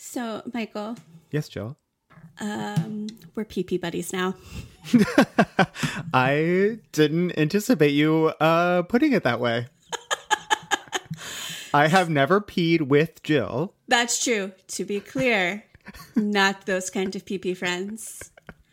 So, Michael, Yes, Jill. we're PP buddies now. I didn't anticipate you putting it that way. I have never peed with Jill. That's true. To be clear, not those kind of PP friends.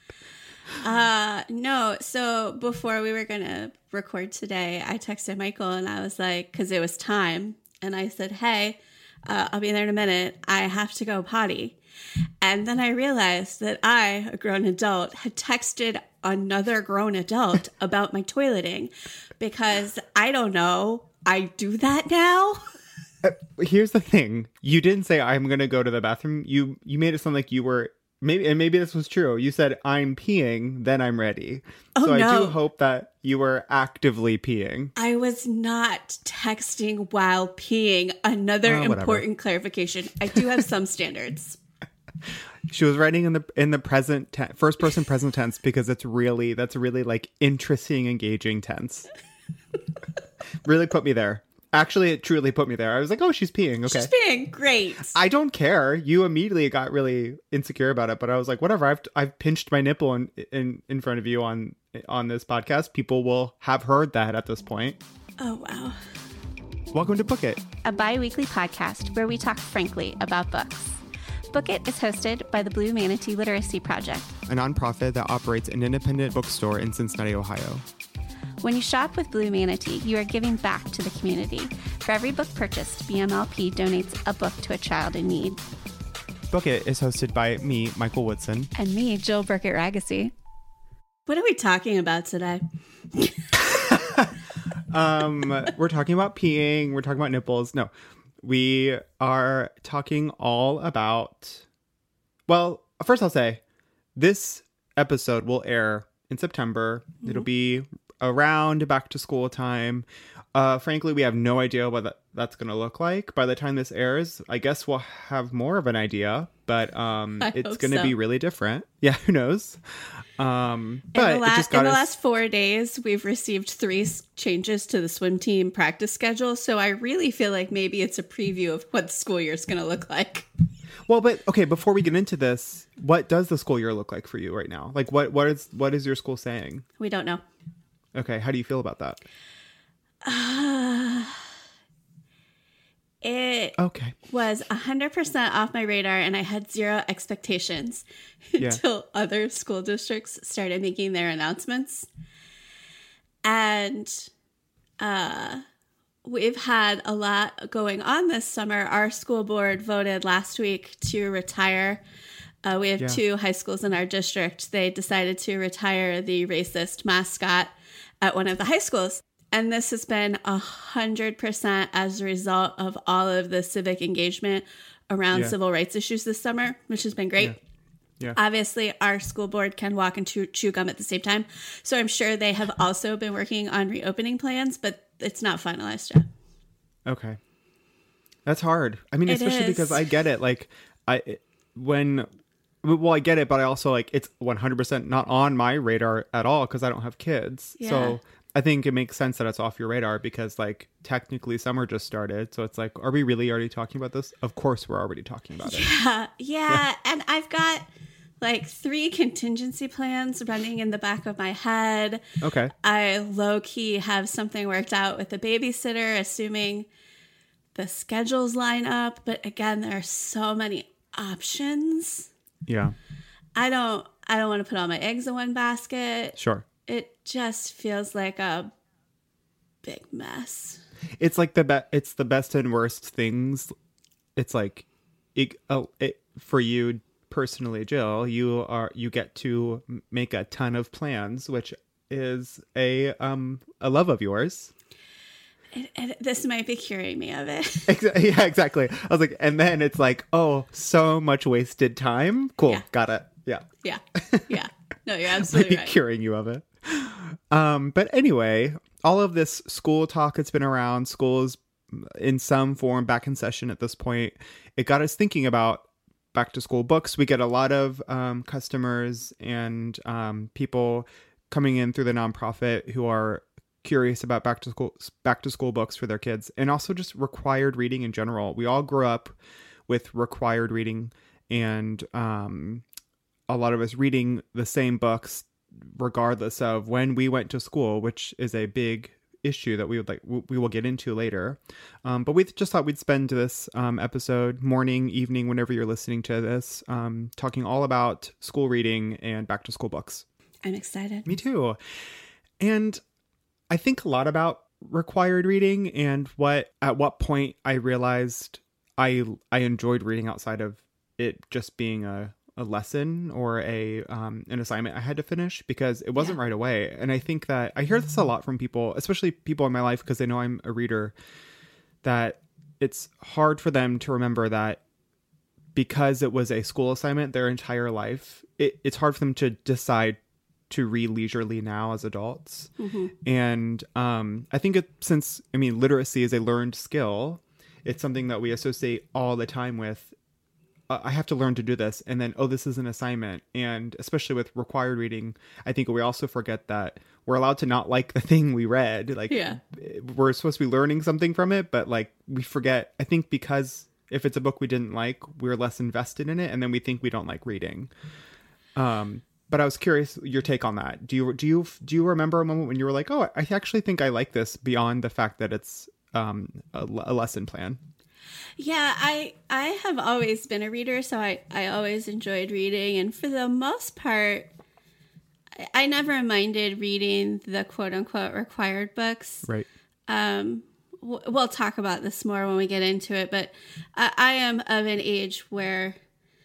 No, so before we were going to record today, I texted Michael and I was like, because it was time. And I said, hey, I'll be there in a minute. I have to go potty. And then I realized that I, a grown adult, had texted another grown adult about my toileting because I don't know. I do that now. Here's the thing. You didn't say I'm going to go to the bathroom. You made it sound like you were maybe this was true. You said I'm peeing, then I'm ready. Oh, so no. I do hope that you were actively peeing. I was not texting while peeing. Another important clarification. I do have some standards. She was writing in the present first person present tense because that's a really like interesting, engaging tense. Really put me there. Actually, it truly put me there. I was like, oh, she's peeing. Okay. She's peeing. Great. I don't care. You immediately got really insecure about it, but I was like, whatever. I've pinched my nipple in front of you on this podcast. People will have heard that at this point. Oh, wow. Welcome to Book It, a bi-weekly podcast where we talk frankly about books. Book It is hosted by the Blue Manatee Literacy Project, a nonprofit that operates an independent bookstore in Cincinnati, Ohio. When you shop with Blue Manatee, you are giving back to the community. For every book purchased, BMLP donates a book to a child in need. Book It is hosted by me, Michael Woodson. And me, Jill Burkett-Ragacy. What are we talking about today? We're talking about peeing. We're talking about nipples. No, we are talking all about... Well, first I'll say, this episode will air in September. Mm-hmm. It'll be around back to school time. Frankly, we have no idea what that's going to look like. By the time this airs, I guess we'll have more of an idea, but it's going to be really different. Yeah, who knows? But in the last 4 days, we've received 3 changes to the swim team practice schedule. So I really feel like maybe it's a preview of what the school year is going to look like. Well, but okay, before we get into this, what does the school year look like for you right now? Like what is your school saying? We don't know. Okay, how do you feel about that? It was 100% off my radar, and I had zero expectations until other school districts started making their announcements. And we've had a lot going on this summer. Our school board voted last week to retire. We have 2 high schools in our district. They decided to retire the racist mascot at one of the high schools. And this has been 100% as a result of all of the civic engagement around civil rights issues this summer, which has been great. Yeah. Obviously, our school board can walk and chew gum at the same time. So I'm sure they have also been working on reopening plans, but it's not finalized yet. Okay. That's hard. I mean, especially because I get it. Like, I get it, but I also it's 100% not on my radar at all because I don't have kids. Yeah. So I think it makes sense that it's off your radar because technically summer just started. So it's are we really already talking about this? Of course we're already talking about it. Yeah. And I've got 3 contingency plans running in the back of my head. Okay. I low-key have something worked out with the babysitter, assuming the schedules line up. But again, there are so many options. Yeah. I don't want to put all my eggs in one basket. Sure. It just feels like a big mess. It's it's the best and worst things. It's for you personally, Jill, you get to make a ton of plans, which is a love of yours. This might be curing me of it. Yeah, exactly. I was like, and then it's oh, so much wasted time. Cool. Yeah. Got it. Yeah. Yeah. Yeah. No, you're absolutely right. Curing you of it. But anyway, all of this school talk that's been around, schools in some form back in session at this point, it got us thinking about back to school books. We get a lot of customers and people coming in through the nonprofit who are curious about back to school books for their kids, and also just required reading in general. We all grew up with required reading and a lot of us reading the same books regardless of when we went to school, which is a big issue that we will get into later. But we just thought we'd spend this episode, morning, evening, whenever you're listening to this, talking all about school reading and back to school books. I'm excited. Me too. And I think a lot about required reading and at what point I realized I enjoyed reading outside of it just being a lesson or an assignment I had to finish, because it wasn't right away. And I think that I hear this a lot from people, especially people in my life, because they know I'm a reader, that it's hard for them to remember that because it was a school assignment their entire life, it's hard for them to decide to read leisurely now as adults. Mm-hmm. And I think literacy is a learned skill. It's something that we associate all the time with, I have to learn to do this. And then, this is an assignment. And especially with required reading, I think we also forget that we're allowed to not like the thing we read. We're supposed to be learning something from it, but we forget, I think, because if it's a book we didn't like, we're less invested in it. And then we think we don't like reading. But I was curious your take on that. Do you remember a moment when you were like, I actually think I like this beyond the fact that it's a lesson plan? Yeah, I have always been a reader, so I always enjoyed reading. And for the most part, I never minded reading the quote-unquote required books. Right. We'll talk about this more when we get into it, but I am of an age where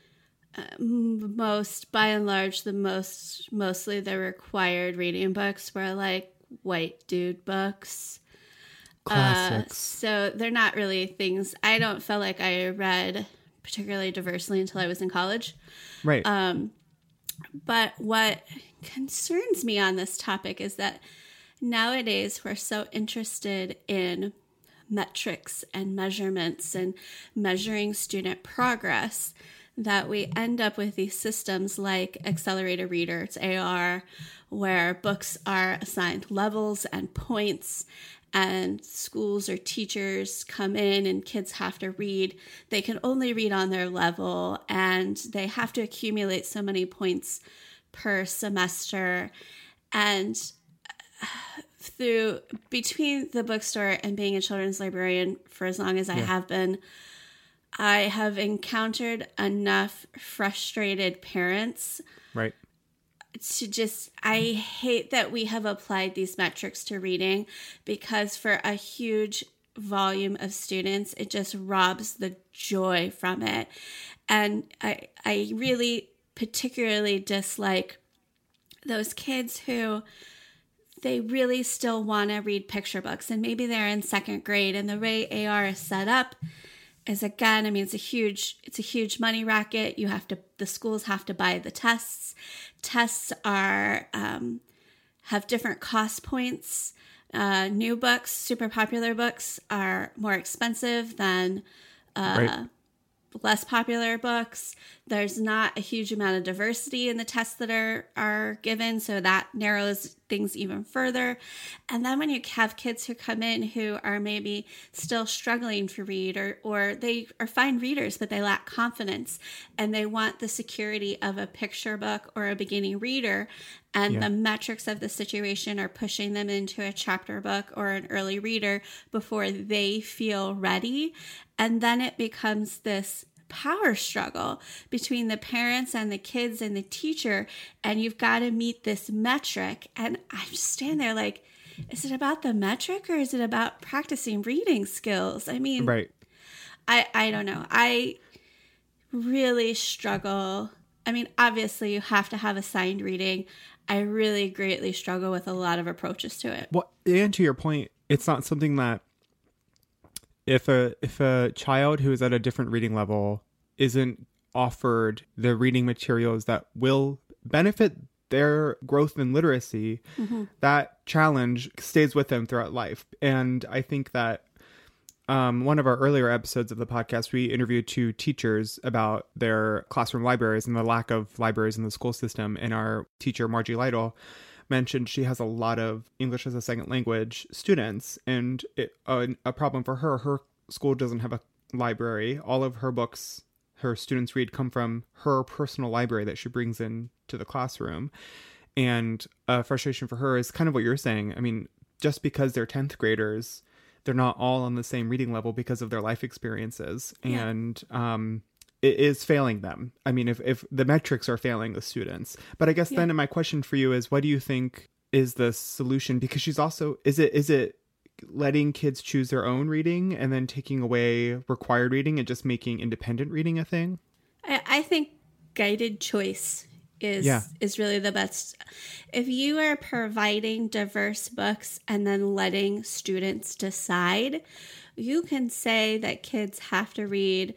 by and large, mostly the required reading books were like white dude books. Classics. So they're not really things I don't feel like I read particularly diversely until I was in college. Right. But what concerns me on this topic is that nowadays we're so interested in metrics and measurements and measuring student progress that we end up with these systems like Accelerated Reader, it's AR, where books are assigned levels and points, and schools or teachers come in and kids have to read. They can only read on their level, and they have to accumulate so many points per semester. And between the bookstore and being a children's librarian for as long as I have been, I have encountered enough frustrated parents. Right. I hate that we have applied these metrics to reading, because for a huge volume of students, it just robs the joy from it. And I really particularly dislike those kids who they really still want to read picture books, and maybe they're in second grade, and the way AR is set up is, again, it's a huge money racket. The schools have to buy the tests. Tests are have different cost points. New books, super popular books, are more expensive than less popular books. There's not a huge amount of diversity in the tests that are given, so that narrows things even further. And then when you have kids who come in who are maybe still struggling to read, or they are fine readers, but they lack confidence, and they want the security of a picture book or a beginning reader, and the metrics of the situation are pushing them into a chapter book or an early reader before they feel ready. And then it becomes this power struggle between the parents and the kids and the teacher, and you've got to meet this metric. And I just stand there like, is it about the metric or is it about practicing reading skills? Right. I don't know. I really struggle. Obviously you have to have assigned reading. I really greatly struggle with a lot of approaches to it. Well, and to your point, it's not something that if a child who is at a different reading level isn't offered the reading materials that will benefit their growth in literacy, that challenge stays with them throughout life. And I think that one of our earlier episodes of the podcast, we interviewed 2 teachers about their classroom libraries and the lack of libraries in the school system. And our teacher, Margie Lytle, mentioned she has a lot of English as a second language students, and a problem for her school doesn't have library. All of her books her students read come from her personal library that she brings in to the classroom. And frustration for her is kind of what you're saying. I mean, just because they're 10th graders, they're not all on the same reading level because of their life experiences. Yeah. And it is failing them. I mean, if the metrics are failing the students. But I guess then my question for you is, what do you think is the solution? Because she's also, is it letting kids choose their own reading and then taking away required reading and just making independent reading a thing? I think guided choice is really the best. If you are providing diverse books and then letting students decide, you can say that kids have to read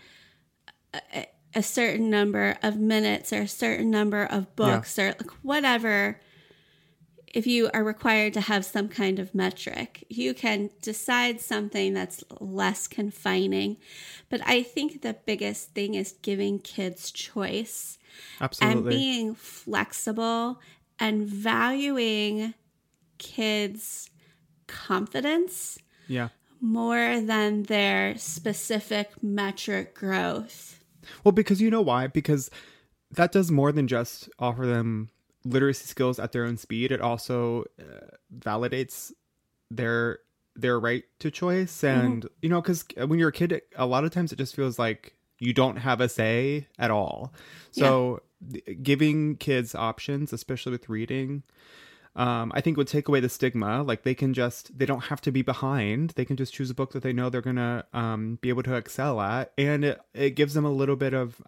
a certain number of minutes or a certain number of books or like whatever. If you are required to have some kind of metric, you can decide something that's less confining. But I think the biggest thing is giving kids choice. Absolutely. And being flexible and valuing kids' confidence more than their specific metric growth. Well, because you know why? Because that does more than just offer them literacy skills at their own speed. It also validates their right to choice. And, you know, because when you're a kid, a lot of times it just feels like you don't have a say at all. So giving kids options, especially with reading, I think would take away the stigma. Like they don't have to be behind. They can just choose a book that they know they're going to be able to excel at. And it gives them a little bit of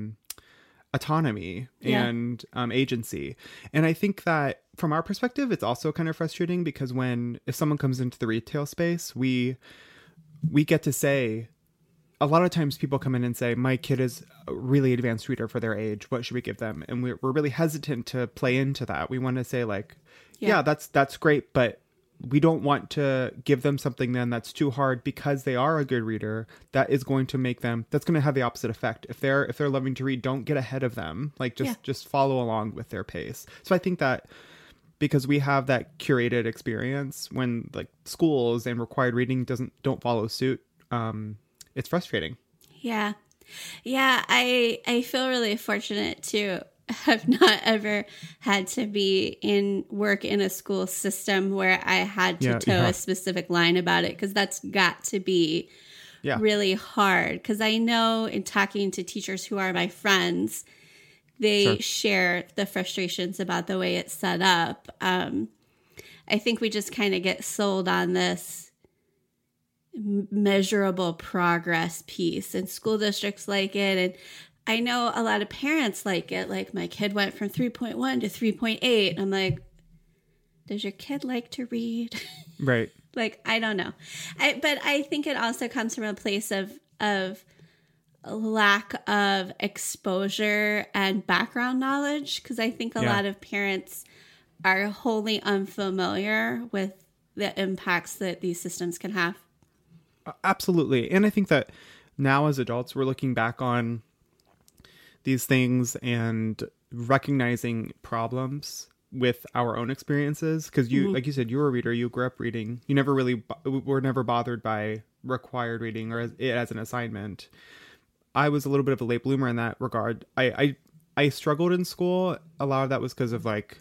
autonomy and agency. And I think that from our perspective, it's also kind of frustrating because if someone comes into the retail space, we get to say, a lot of times people come in and say, my kid is a really advanced reader for their age. What should we give them? And we're really hesitant to play into that. We want to say like, that's great, but we don't want to give them something then that's too hard because they are a good reader. That is going to that's going to have the opposite effect. If they're loving to read, don't get ahead of them. Like just follow along with their pace. So I think that because we have that curated experience when like schools and required reading don't follow suit, it's frustrating. Yeah. I feel really fortunate to have not ever had to work in a school system where I had to toe a specific line about it, because that's got to be really hard. Because I know in talking to teachers who are my friends, they share the frustrations about the way it's set up. I think we just kind of get sold on this measurable progress piece, and school districts like it, and I know a lot of parents like it. Like my kid went from 3.1 to 3.8. I'm like, does your kid like to read? Right. Like, I don't know. But I think it also comes from a place of lack of exposure and background knowledge, because I think a lot of parents are wholly unfamiliar with the impacts that these systems can have. Absolutely. And I think that now as adults, we're looking back on these things and recognizing problems with our own experiences. Because you, like you said, you were a reader, you grew up reading. You never really were never bothered by required reading or as an assignment. I was a little bit of a late bloomer in that regard. I struggled in school. A lot of that was because of like,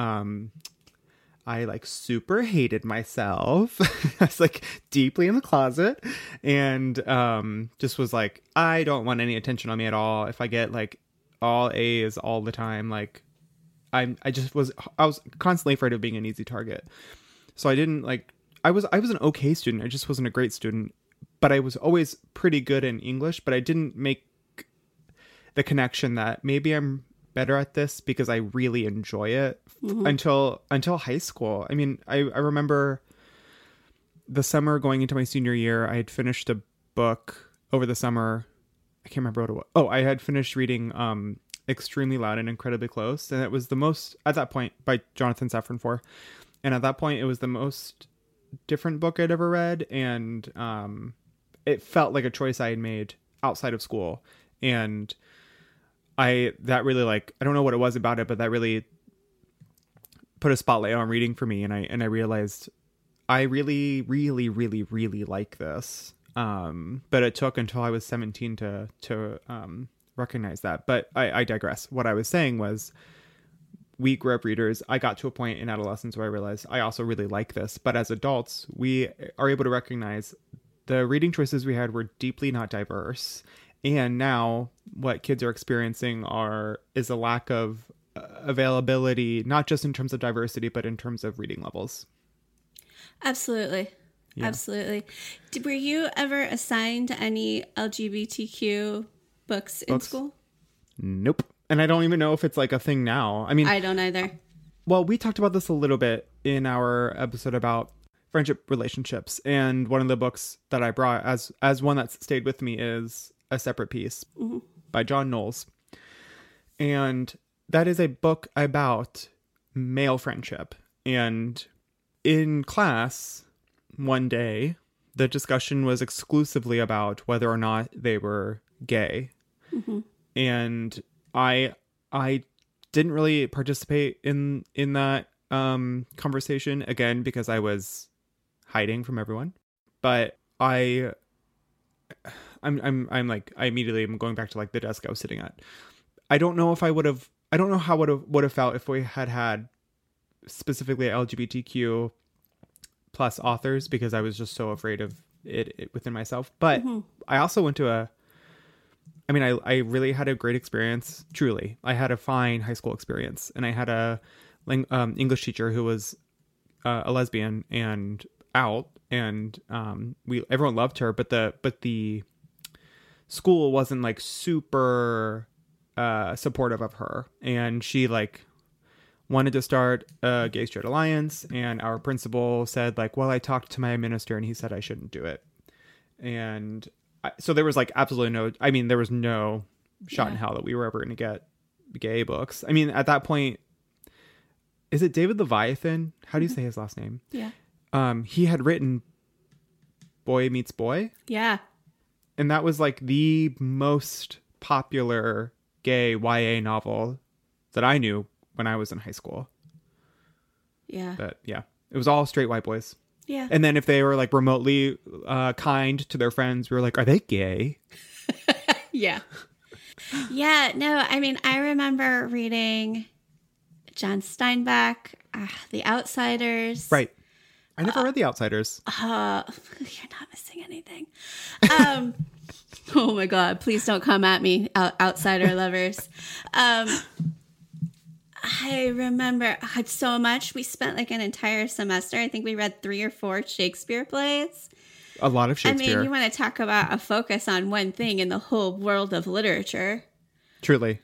I like super hated myself. I was like deeply in the closet and just was like, I don't want any attention on me at all. If I get like all A's all the time, like I was constantly afraid of being an easy target. So I didn't like, I was an okay student. I just wasn't a great student, but I was always pretty good in English, but I didn't make the connection that maybe I'm better at this because I really enjoy it until high school. I mean, I remember the summer going into my senior year, I had finished a book over the summer. I can't remember what it was. Oh, I had finished reading Extremely Loud and Incredibly Close. And it was the most, at that point, by Jonathan Safran Foer. And at that point, it was the most different book I'd ever read. And it felt like a choice I had made outside of school. And that really like, I don't know what it was about it, but that really put a spotlight on reading for me. And I realized I really, really, really, really like this. But it took until I was 17 to recognize that. But I digress. What I was saying was, we grew up readers. I got to a point in adolescence where I realized I also really like this. But as adults, we are able to recognize the reading choices we had were deeply not diverse. And now what kids are experiencing is a lack of availability, not just in terms of diversity, but in terms of reading levels. Absolutely. Yeah. Absolutely. Were you ever assigned any LGBTQ books in school? Nope. And I don't even know if it's like a thing now. I mean, I don't either. Well, we talked about this a little bit in our episode about friendship relationships. And one of the books that I brought as one that's stayed with me is A Separate Peace by John Knowles. And that is a book about male friendship. And in class one day, the discussion was exclusively about whether or not they were gay. And I didn't really participate in that conversation, again because I was hiding from everyone. But I'm like, I immediately am going back to like the desk I was sitting at. I don't know how would have felt if we had specifically LGBTQ plus authors, because I was just so afraid of it within myself. But I also went to I really had a great experience. Truly, I had a fine high school experience, and I had a English teacher who was a lesbian and out, and everyone loved her, but the school wasn't like super supportive of her, and she like wanted to start a gay straight alliance, and our principal said like, well, I talked to my minister and he said I shouldn't do it. And so there was like absolutely there was no shot in hell that we were ever going to get gay books. I mean, at that point, is it David Leviathan? How do you say his last name? Yeah. He had written Boy Meets Boy. Yeah. And that was like the most popular gay YA novel that I knew when I was in high school. Yeah. But yeah, it was all straight white boys. Yeah. And then if they were like remotely kind to their friends, we were like, are they gay? Yeah. Yeah. No, I mean, I remember reading John Steinbeck, The Outsiders. Right. I never read The Outsiders. You're not missing anything. Oh my God, please don't come at me, outsider lovers. I remember so much. We spent like an entire semester. I think we read 3 or 4 Shakespeare plays. A lot of Shakespeare. I mean, you want to talk about a focus on one thing in the whole world of literature. Truly.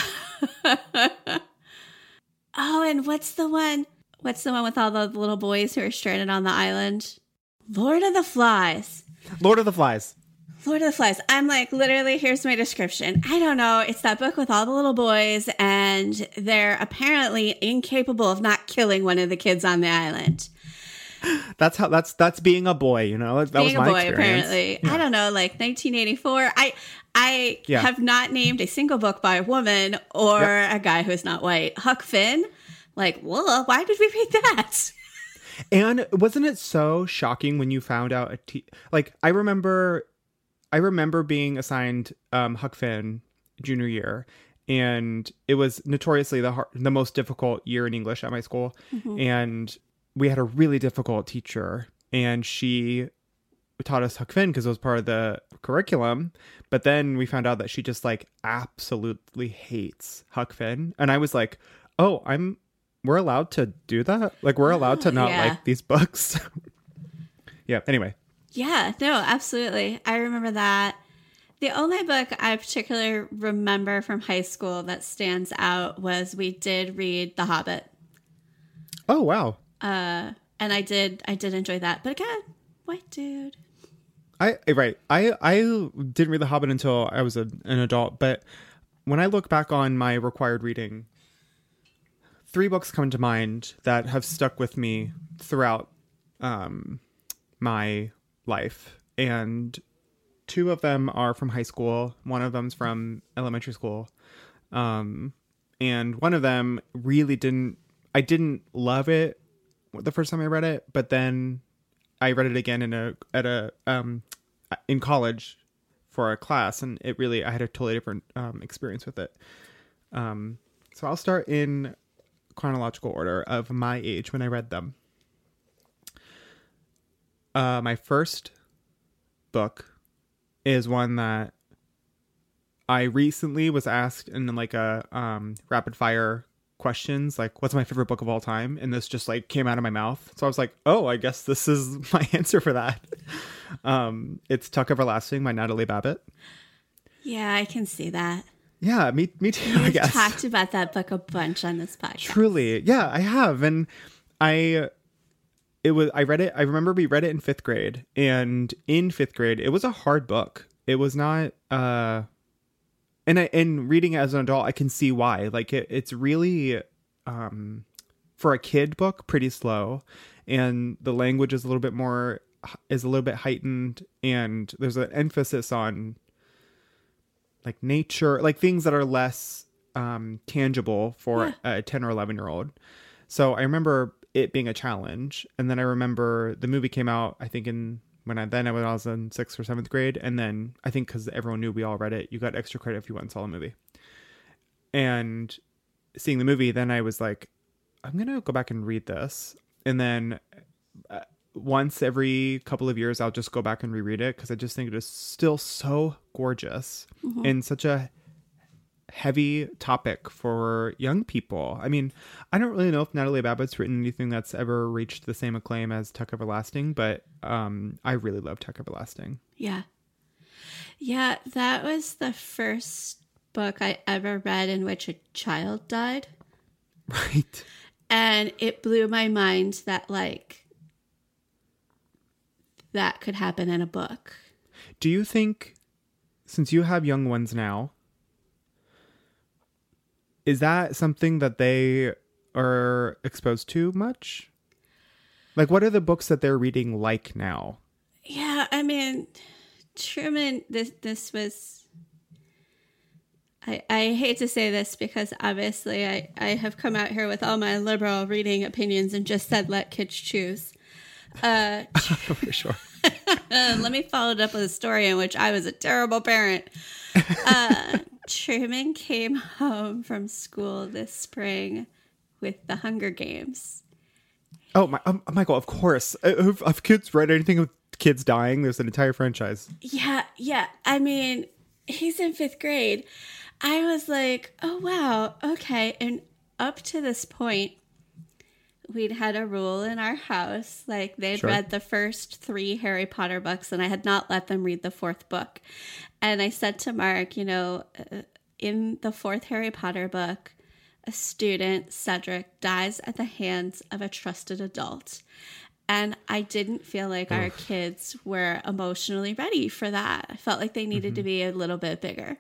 Oh, and what's the one with all the little boys who are stranded on the island? Lord of the Flies. Lord of the Flies. Lord of the Flies. I'm like, literally, here's my description. I don't know. It's that book with all the little boys, and they're apparently incapable of not killing one of the kids on the island. That's being a boy, you know. That being was my a boy, experience. apparently. Yeah. I don't know, like 1984. I have not named a single book by a woman or a guy who's not white. Huck Finn. Like, well, why did we read that? And wasn't it so shocking when you found out like I remember being assigned Huck Finn junior year, and it was notoriously the most difficult year in English at my school. And we had a really difficult teacher, and she taught us Huck Finn because it was part of the curriculum. But then we found out that she just like absolutely hates Huck Finn, and I was like, oh, we're allowed to do that? Like, we're allowed to not like these books? Yeah, anyway. Yeah, no, absolutely. I remember that. The only book I particularly remember from high school that stands out was we did read The Hobbit. Oh, wow. And I did enjoy that. But again, white dude. I didn't read The Hobbit until I was an adult, but when I look back on my required reading, 3 books come to mind that have stuck with me throughout my life, and 2 of them are from high school. One of them's from elementary school, and one of them really I didn't love it the first time I read it, but then I read it again at in college for a class, and I had a totally different experience with it. So I'll start in chronological order of my age when I read them. My first book is one that I recently was asked in like a rapid fire questions, like what's my favorite book of all time, and this just like came out of my mouth. So I was like, oh, I guess this is my answer for that. It's Tuck Everlasting by Natalie Babbitt. Yeah, I can see that. Yeah, me too. You've I guess talked about that book a bunch on this podcast. Truly, yeah, I have, and I read it. I remember we read it in 5th grade, and in 5th grade, it was a hard book. It was not. And reading it as an adult, I can see why. Like it's really, for a kid book, pretty slow, and the language is a little bit heightened, and there's an emphasis on like nature, like things that are less tangible for a 10 or 11-year-old. So I remember it being a challenge, and then I remember the movie came out, I think when I was in 6th or 7th grade. And then I think because everyone knew we all read it, you got extra credit if you went and saw the movie. And seeing the movie, then I was like, I'm going to go back and read this. And then once every couple of years, I'll just go back and reread it because I just think it is still so gorgeous and such a heavy topic for young people. I mean, I don't really know if Natalie Babbitt's written anything that's ever reached the same acclaim as Tuck Everlasting, but I really love Tuck Everlasting. Yeah, that was the first book I ever read in which a child died. Right. And it blew my mind that like that could happen in a book. Do you think, since you have young ones now, is that something that they are exposed to much? Like, what are the books that they're reading like now? Yeah, I mean, Truman, this was... I hate to say this because obviously I have come out here with all my liberal reading opinions and just said let kids choose. For sure. Let me follow it up with a story in which I was a terrible parent. Truman came home from school this spring with The Hunger Games. Oh, Michael, of course. Have kids read anything with kids dying? There's an entire franchise. Yeah. I mean, he's in 5th grade. I was like, oh, wow. Okay. And up to this point, we'd had a rule in our house. Like, they'd read the first 3 Harry Potter books, and I had not let them read the 4th book. And I said to Mark, in the 4th Harry Potter book, a student, Cedric, dies at the hands of a trusted adult. And I didn't feel like our kids were emotionally ready for that. I felt like they needed to be a little bit bigger.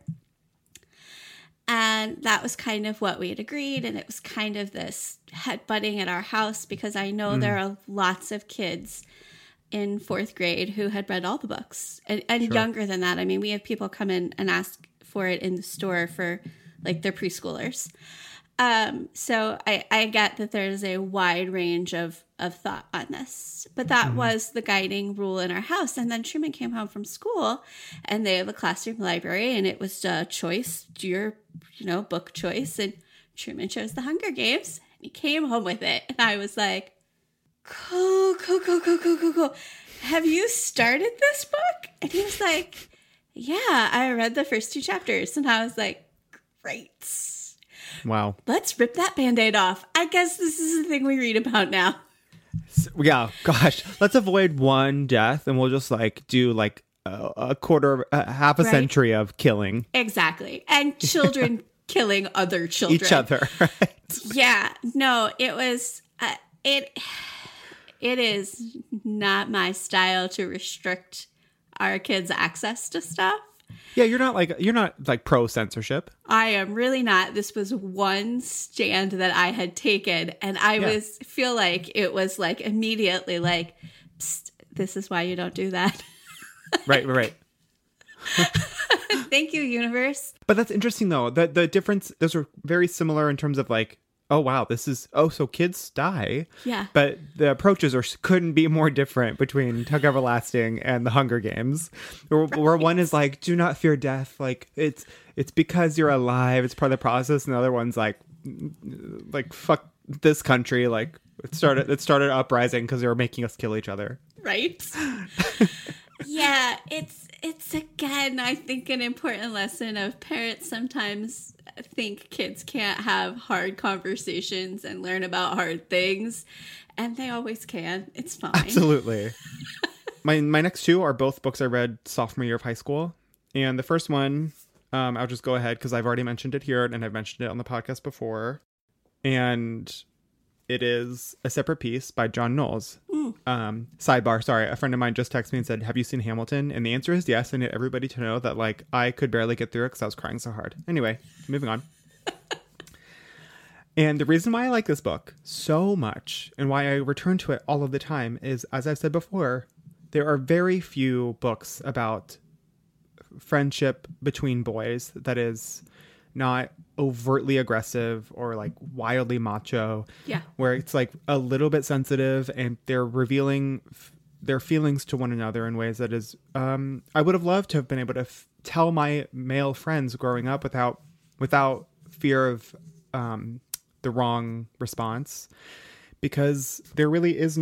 And that was kind of what we had agreed. And it was kind of this headbutting at our house because I know there are lots of kids in 4th grade who had read all the books and younger than that. I mean, we have people come in and ask for it in the store for like their preschoolers. So I get that there's a wide range of thought on this, but that was the guiding rule in our house. And then Truman came home from school and they have a classroom library and it was a choice, your, book choice. And Truman chose The Hunger Games and he came home with it. And I was like, cool. Have you started this book? And he was like, yeah, I read the first 2 chapters. And I was like, great. Wow. Let's rip that Band-Aid off. I guess this is the thing we read about now. Yeah, gosh. Let's avoid one death and we'll just do half a century of killing. Exactly. And children killing other children. Each other, right? Yeah. No, it was... It is not my style to restrict our kids' access to stuff. Yeah, you're not pro censorship. I am really not. This was one stand that I had taken, and I feel like it was immediately psst, this is why you don't do that. Right. Thank you, universe. But that's interesting though. The difference, those are very similar in terms of oh, wow, so kids die. Yeah. But the approaches couldn't be more different between Tug Everlasting and the Hunger Games, where one is like, do not fear death. Like, it's because you're alive. It's part of the process. And the other one's like fuck this country. Like, it started uprising because they were making us kill each other. Right. Yeah, it's again, I think, an important lesson of parents sometimes think kids can't have hard conversations and learn about hard things, and they always can. It's fine. Absolutely. My next two are both books I read sophomore year of high school, and the first one, I'll just go ahead because I've already mentioned it here and I've mentioned it on the podcast before, and it is A Separate Peace by John Knowles. Sidebar, sorry, a friend of mine just texted me and said, have you seen Hamilton? And the answer is yes. I need everybody to know that, like, I could barely get through it because I was crying so hard. Anyway, moving on. And the reason why I like this book so much and why I return to it all of the time is, as I've said before, there are very few books about friendship between boys that is not overtly aggressive or like wildly macho. Yeah. Where it's like a little bit sensitive and they're revealing their feelings to one another in ways that is, I would have loved to have been able to tell my male friends growing up without fear of the wrong response, because there really is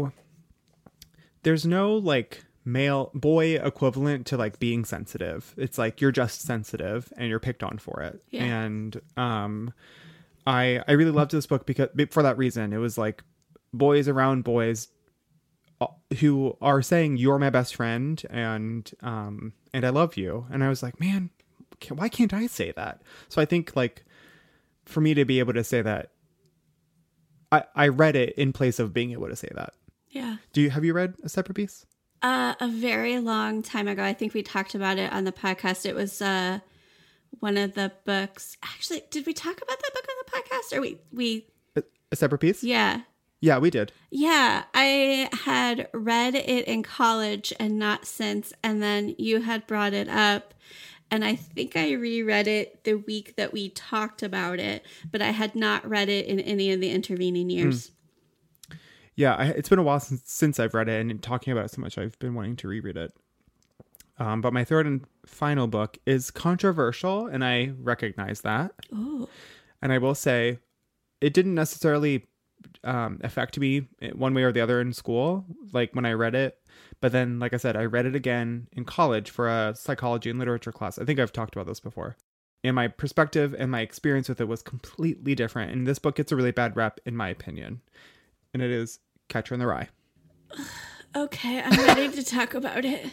there's no like male boy equivalent to like being sensitive. It's like you're just sensitive and you're picked on for it. Yeah. And I really loved this book because for that reason. It was like boys around boys who are saying you're my best friend and I love you. And I was like, man, why can't I say that? So I think like for me to be able to say that, I read it in place of being able to say that. Yeah. Have you read A Separate Peace? A very long time ago. I think we talked about it on the podcast. It was one of the books. Actually, did we talk about that book on the podcast? Or we A Separate Peace? Yeah. Yeah, we did. Yeah. I had read it in college and not since. And then you had brought it up. And I think I reread it the week that we talked about it. But I had not read it in any of the intervening years. Yeah, it's been a while since I've read it, and talking about it so much, I've been wanting to reread it. But my third and final book is controversial, and I recognize that. Oh. And I will say, it didn't necessarily affect me one way or the other in school, like when I read it. But then, like I said, I read it again in college for a psychology and literature class. I think I've talked about this before. And my perspective and my experience with it was completely different. And this book gets a really bad rep, in my opinion. And it is Catcher in the Rye. Okay, I'm ready to talk about it.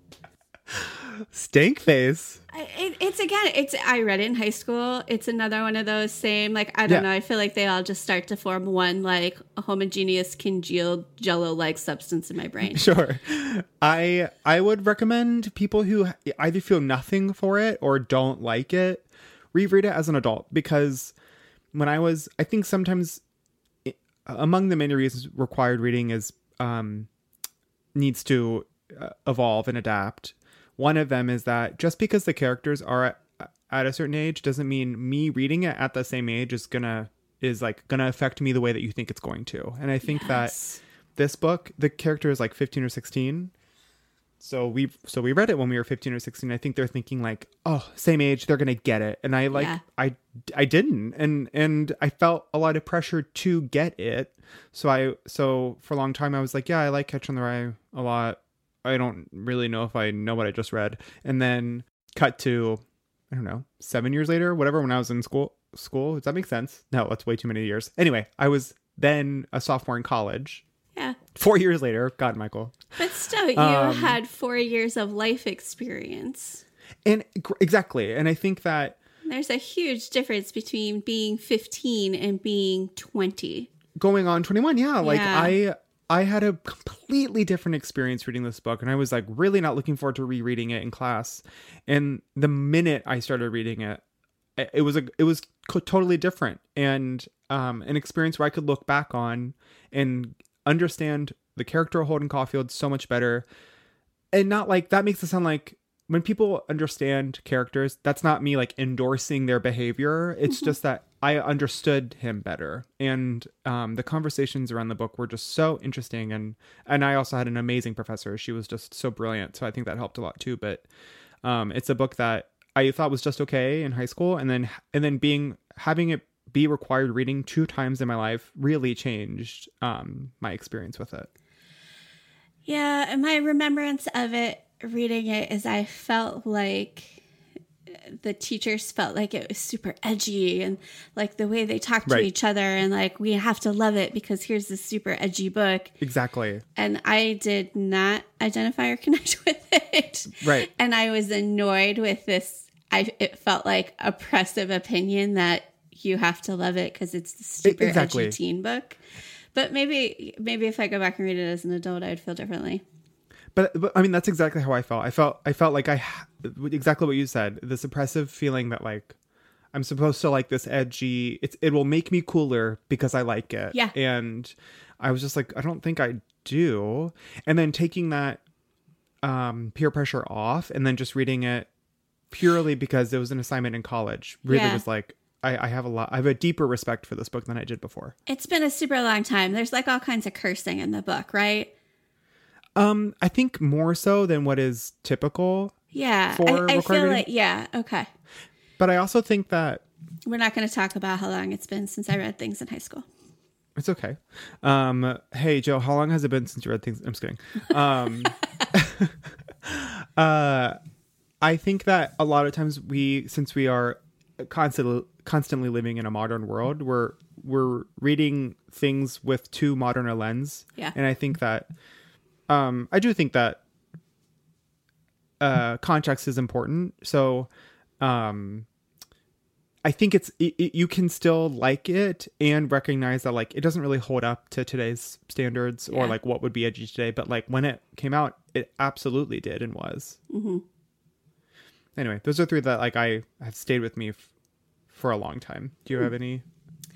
Stank face. I read it in high school. It's another one of those same, like, I don't know. I feel like they all just start to form one, like, a homogeneous, congealed, jello-like substance in my brain. Sure. I would recommend people who either feel nothing for it or don't like it, reread it as an adult. Because I think sometimes among the many reasons required reading is needs to evolve and adapt. One of them is that just because the characters are at a certain age doesn't mean me reading it at the same age is gonna affect me the way that you think it's going to. And I think that this book, the character is like 15 or 16. So we read it when we were 15 or 16. I think they're thinking like, oh, same age, they're gonna get it. And I didn't, and I felt a lot of pressure to get it. So for a long time I was like, yeah, I like Catcher in the Rye a lot. I don't really know if I know what I just read. And then cut to, I don't know, 7 years later, whatever, when I was in school. Does that make sense? No, that's way too many years. Anyway, I was then a sophomore in college. Yeah. 4 years later. God, Michael. But still, you had 4 years of life experience. And exactly. And I think that there's a huge difference between being 15 and being 20. Going on 21. Yeah. Like I had a completely different experience reading this book, and I was like really not looking forward to rereading it in class. And the minute I started reading it, it was totally different, and an experience where I could look back on and understand the character of Holden Caulfield so much better. And not like that makes it sound like when people understand characters, that's not me like endorsing their behavior. It's just that I understood him better. And the conversations around the book were just so interesting. And I also had an amazing professor. She was just so brilliant. So I think that helped a lot too. But it's a book that I thought was just okay in high school. And then having it be required reading 2 times in my life really changed my experience with it. Yeah. And my remembrance of it, reading it, is I felt like the teachers felt like it was super edgy, and like the way they talked to each other, and like, we have to love it because here's this super edgy book. Exactly. And I did not identify or connect with it. Right. And I was annoyed with this. It felt like oppressive opinion that you have to love it because it's the super edgy teen book. But maybe if I go back and read it as an adult, I'd feel differently. But I mean, that's exactly how I felt. I felt like exactly what you said, this oppressive feeling that like I'm supposed to like this edgy, it will make me cooler because I like it. Yeah. And I was just like, I don't think I do. And then taking that peer pressure off and then just reading it purely because it was an assignment in college really was like, I have a deeper respect for this book than I did before. It's been a super long time. There's like all kinds of cursing in the book, right? I think more so than what is typical. Yeah. For I feel reading. like, yeah. Okay. But I also think that we're not going to talk about how long it's been since I read things in high school. It's okay. Hey, Joe, how long has it been since you read things? I'm just kidding. I think that a lot of times since we are constantly living in a modern world, we're reading things with too modern a lens. Yeah. And I think that, I do think that context is important. So, I think you can still like it and recognize that like it doesn't really hold up to today's standards or like what would be edgy today. But like when it came out, it absolutely did and was. Mm-hmm. Anyway, those are 3 that like I have stayed with me for a long time. Do you have any?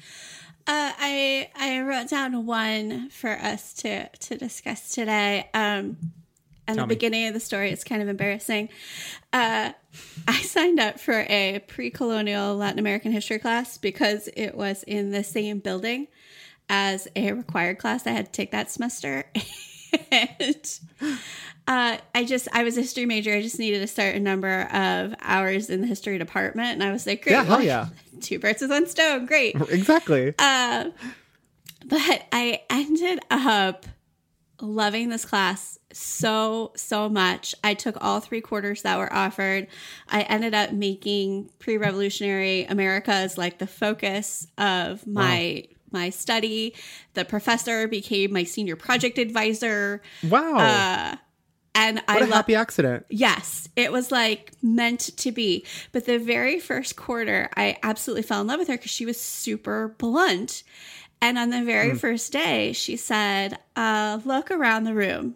I wrote down one for us to discuss today. At the beginning of the story, it's kind of embarrassing. I signed up for a pre-colonial Latin American history class because it was in the same building as a required class I had to take that semester. And I was a history major. I just needed a certain number of hours in the history department. And I was like, great. Yeah, hell yeah. 2 birds with 1 stone. Great. Exactly. But I ended up loving this class so much. I took all 3 quarters that were offered. I ended up making pre-revolutionary America as like the focus of my study. The professor became my senior project advisor. Wow. And what a happy accident. Yes, it was like meant to be. But the very first quarter, I absolutely fell in love with her because she was super blunt. And on the very first day, she said, look around the room.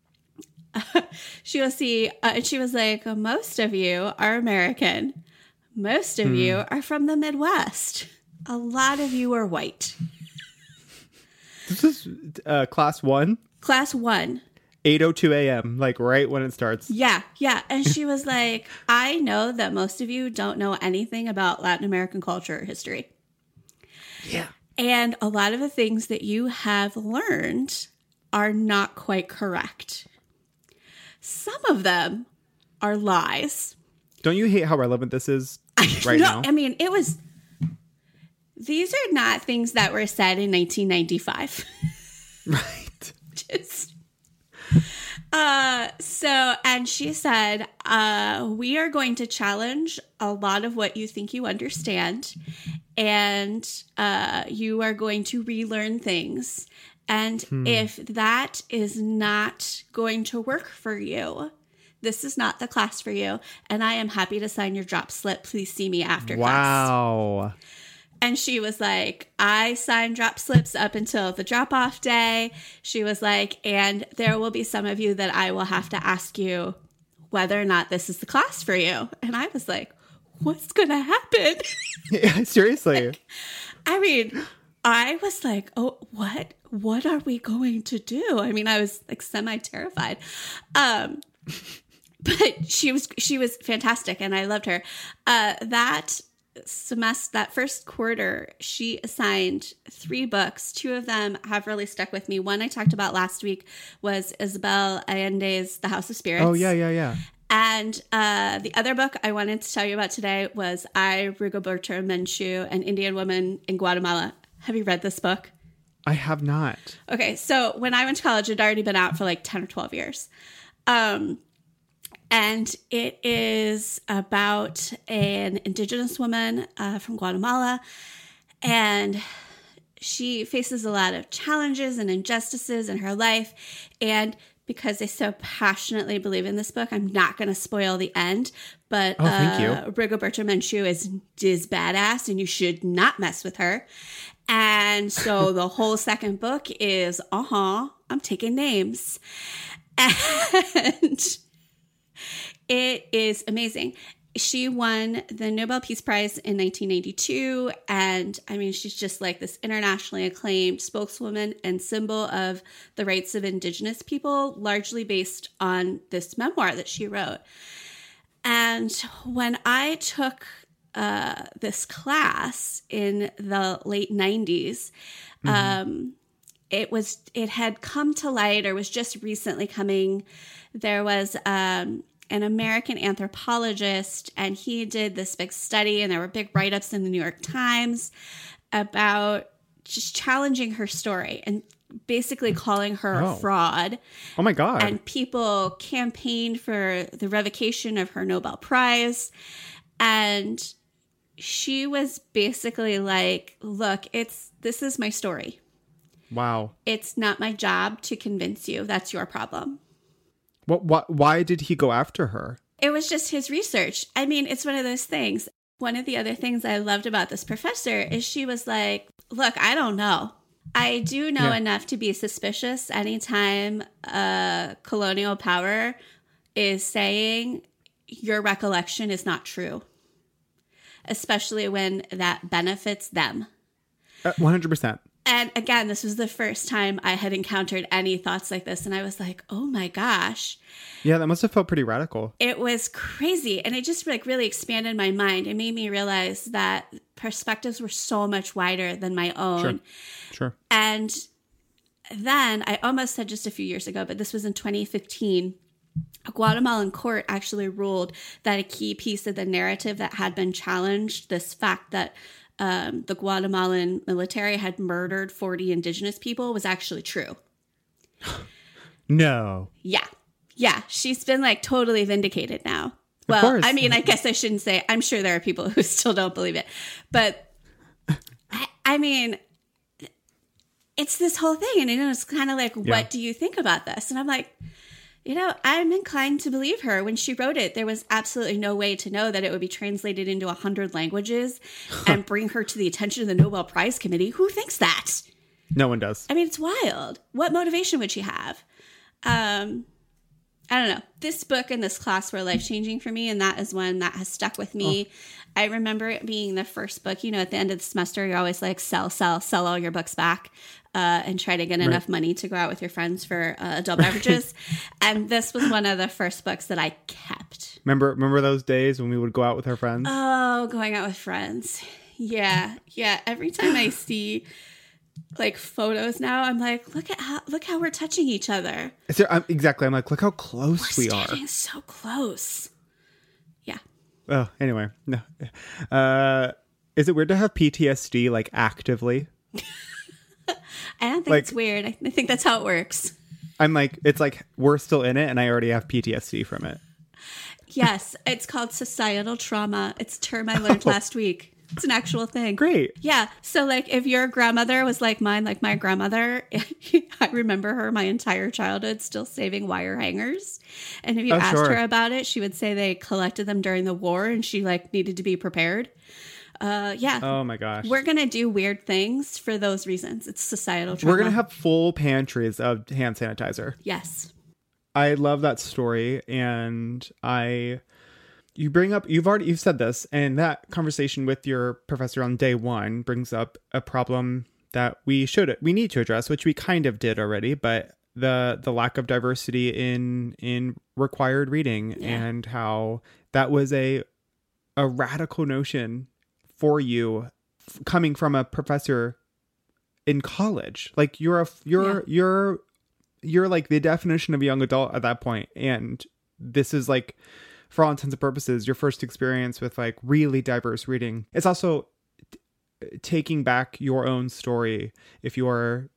She was like, most of you are American. Most of you are from the Midwest. A lot of you are white. This is class 1? Class 1. 8:02 a.m., like right when it starts. Yeah. And she was like, I know that most of you don't know anything about Latin American culture or history. Yeah. And a lot of the things that you have learned are not quite correct. Some of them are lies. Don't you hate how relevant this is right now? I mean, these are not things that were said in 1995. Right. And she said, we are going to challenge a lot of what you think you understand, and you are going to relearn things. And if that is not going to work for you, this is not the class for you. And I am happy to sign your drop slip. Please see me after class. Wow. And she was like, I signed drop slips up until the drop-off day. She was like, and there will be some of you that I will have to ask you whether or not this is the class for you. And I was like, what's going to happen? Yeah, seriously. I mean, I was like, oh, what are we going to do? I mean, I was like semi-terrified. But but she was fantastic, and I loved her. That semester, that first quarter, she assigned 3 books. 2 of them have really stuck with me. One I talked about last week was Isabel Allende's The House of Spirits. Oh, yeah. And the other book I wanted to tell you about today was I, Rigoberta Menchú, An Indian Woman in Guatemala. Have you read this book? I have not. Okay, so when I went to college, it had already been out for like 10 or 12 years. And it is about an indigenous woman from Guatemala. And she faces a lot of challenges and injustices in her life. And because I so passionately believe in this book, I'm not going to spoil the end. But thank you. Rigoberta Menchú is badass, and you should not mess with her. And so the whole second book is, I'm taking names. And it is amazing. She won the Nobel Peace Prize in 1992. And I mean, she's just like this internationally acclaimed spokeswoman and symbol of the rights of Indigenous people, largely based on this memoir that she wrote. And when I took this class in the late 90s, it had come to light, or was just recently coming. There was an American anthropologist, and he did this big study, and there were big write-ups in the New York Times about just challenging her story and basically calling her a fraud. Oh my God. And people campaigned for the revocation of her Nobel Prize. And she was basically like, look, this is my story. Wow. It's not my job to convince you. That's your problem. Why did he go after her? It was just his research. I mean, it's one of those things. One of the other things I loved about this professor is she was like, look, I don't know. I do know enough to be suspicious anytime a colonial power is saying your recollection is not true, especially when that benefits them. 100%. And again, this was the first time I had encountered any thoughts like this. And I was like, oh my gosh. Yeah, that must have felt pretty radical. It was crazy. And it just like really expanded my mind. It made me realize that perspectives were so much wider than my own. Sure. And then I almost said just a few years ago, but this was in 2015. A Guatemalan court actually ruled that a key piece of the narrative that had been challenged, this fact that the Guatemalan military had murdered 40 indigenous people, was actually true. No. Yeah. She's been like totally vindicated now. Well, I mean, I guess I shouldn't say, I'm sure there are people who still don't believe it, but I mean, it's this whole thing. And it's kind of like, what do you think about this? And I'm like, I'm inclined to believe her. When she wrote it, there was absolutely no way to know that it would be translated into 100 languages and bring her to the attention of the Nobel Prize Committee. Who thinks that? No one does. I mean, it's wild. What motivation would she have? I don't know. This book and this class were life-changing for me, and that is one that has stuck with me. I remember it being the first book. At the end of the semester, you're always like, sell all your books back and try to get enough money to go out with your friends for adult beverages. And this was one of the first books that I kept. Remember those days when we would go out with our friends? Oh, going out with friends. Yeah. Every time I see like photos now, I'm like, look how we're touching each other. Exactly. I'm like, look how close we are. Standing so close. Yeah. Oh, anyway, no. Is it weird to have PTSD like actively? I don't think it's weird. I think that's how it works. I'm like, it's like we're still in it, and I already have PTSD from it. Yes, it's called societal trauma. It's a term I learned last week. It's an actual thing. Great. Yeah. So like if your grandmother was like mine, like my grandmother, I remember her my entire childhood still saving wire hangers. And if you asked her about it, she would say they collected them during the war and she like needed to be prepared. Yeah. Oh my gosh. We're going to do weird things for those reasons. It's societal trauma. We're going to have full pantries of hand sanitizer. Yes. I love that story. And you've said this, and that conversation with your professor on day one brings up a problem that we need to address, which we kind of did already, but the lack of diversity in required reading, and how that was a radical notion for you coming from a professor in college. Like you're like the definition of a young adult at that point, and this is like, for all intents and purposes, your first experience with like really diverse reading. It's also taking back your own story if you are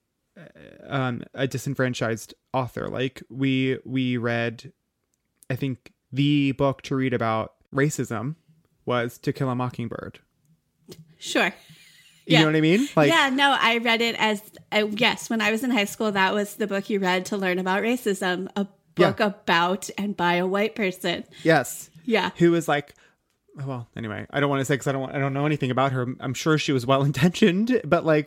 a disenfranchised author. Like we read, I think the book to read about racism was To Kill a Mockingbird. Sure. You know what I mean? Like, yeah, no, I read it as, yes, when I was in high school, that was the book you read to learn about racism, a book about and by a white person. Yes. Yeah. Who was like, well, anyway, I don't want to say because I don't know anything about her. I'm sure she was well-intentioned, but like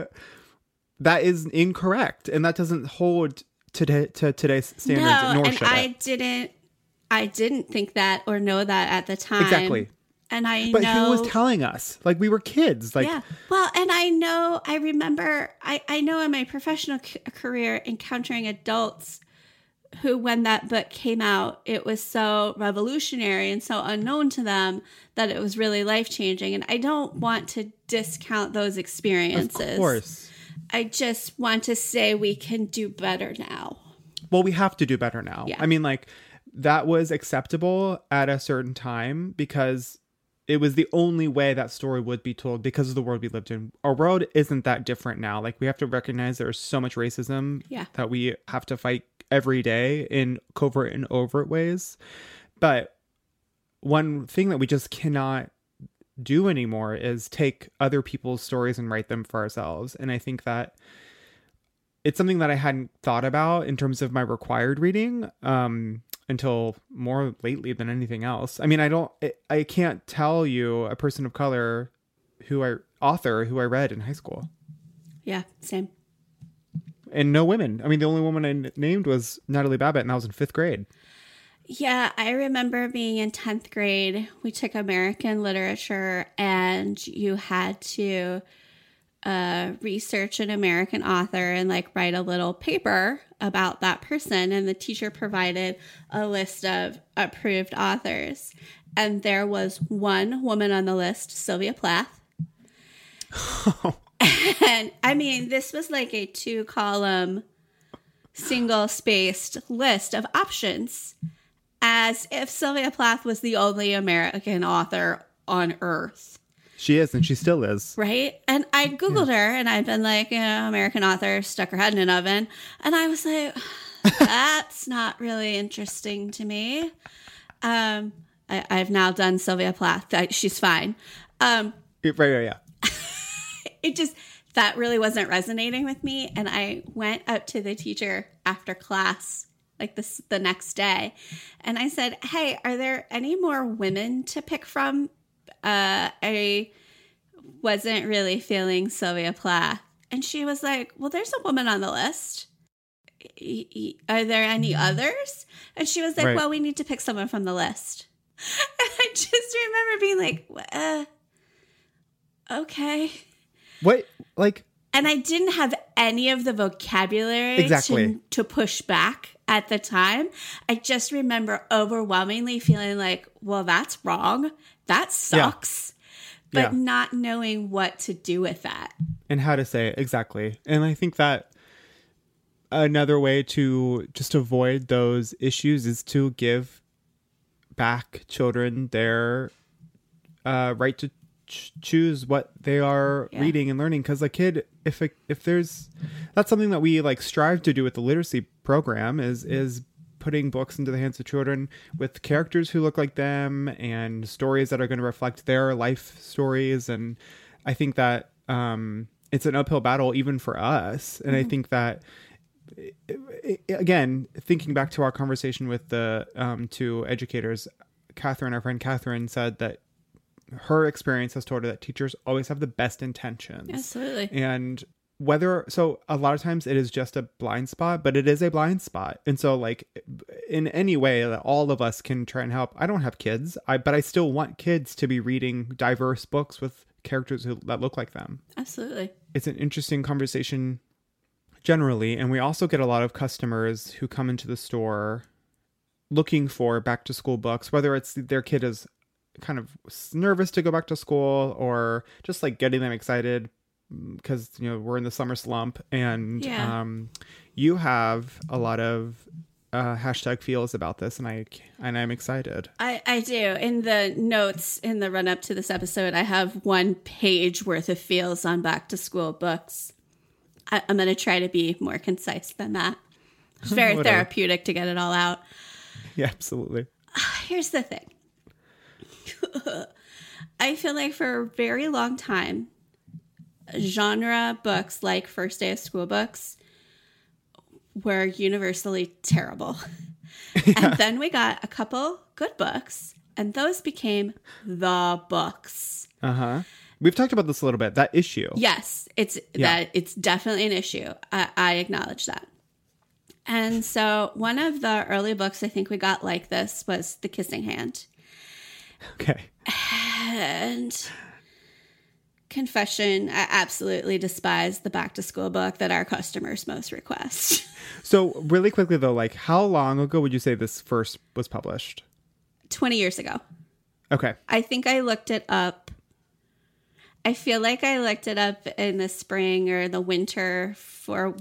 that is incorrect. And that doesn't hold to today's standards. Nor should it. I didn't think that or know that at the time. Exactly. And But who was telling us? Like, we were kids. Like, yeah. Well, and I remember in my professional career encountering adults who, when that book came out, it was so revolutionary and so unknown to them that it was really life-changing. And I don't want to discount those experiences. Of course. I just want to say we can do better now. Well, we have to do better now. Yeah. I mean, like, that was acceptable at a certain time because it was the only way that story would be told because of the world we lived in. Our world isn't that different now. Like, we have to recognize there's so much racism that we have to fight every day in covert and overt ways. But one thing that we just cannot do anymore is take other people's stories and write them for ourselves. And I think that it's something that I hadn't thought about in terms of my required reading until more lately than anything else. I mean, I can't tell you a person of color author who I read in high school. Yeah, same. And no women. I mean, the only woman I named was Natalie Babbitt, and I was in 5th grade. Yeah, I remember being in 10th grade. We took American literature, and you had to research an American author and like write a little paper about that person. And the teacher provided a list of approved authors. And there was one woman on the list, Sylvia Plath. And I mean, this was like a 2-column, single-spaced list of options, as if Sylvia Plath was the only American author on Earth. She is, and she still is. Right? And I Googled her, and I'd been like, American author, stuck her head in an oven. And I was like, that's not really interesting to me. I've now done Sylvia Plath. She's fine. Right, yeah. It just, that really wasn't resonating with me. And I went up to the teacher after class, like the next day. And I said, hey, are there any more women to pick from? I wasn't really feeling Sylvia Plath. And she was like, well, there's a woman on the list. Are there any others? And she was like, right. Well, we need to pick someone from the list. And I just remember being like, okay. What? Like, and I didn't have any of the vocabulary exactly. to push back at the time. I just remember overwhelmingly feeling like, well, that's wrong. That sucks. Yeah. But not knowing what to do with that. And how to say it. Exactly. And I think that another way to just avoid those issues is to give back children their right to choose what they are reading and learning. Because a kid, if there's, that's something that we like strive to do with the literacy program is putting books into the hands of children with characters who look like them and stories that are going to reflect their life stories. And I think that it's an uphill battle even for us. And I think that, again, thinking back to our conversation with the two educators, Catherine, our friend Catherine, said that her experience has told her that teachers always have the best intentions. Absolutely. And so a lot of times it is just a blind spot, but it is a blind spot. And so like in any way that all of us can try and help. I don't have kids, but I still want kids to be reading diverse books with characters that look like them. Absolutely. It's an interesting conversation generally. And we also get a lot of customers who come into the store looking for back to school books, whether it's their kid is kind of nervous to go back to school or just like getting them excited because, you know, we're in the summer slump. And you have a lot of hashtag feels about this, and I'm excited. I do. In the notes in the run up to this episode, I have 1 page worth of feels on back to school books. I'm going to try to be more concise than that. It's very therapeutic to get it all out. Yeah, absolutely. Here's the thing. I feel like for a very long time, genre books like First Day of School books were universally terrible. And then we got a couple good books, and those became the books. We've talked about this a little bit, that issue. Yes, it's definitely an issue. I acknowledge that. And so one of the early books I think we got like this was The Kissing Hand. Okay. And confession, I absolutely despise the back to school book that our customers most request. So really quickly though, like how long ago would you say this first was published? 20 years ago. Okay. I think I looked it up. I feel like I looked it up in the spring or the winter for...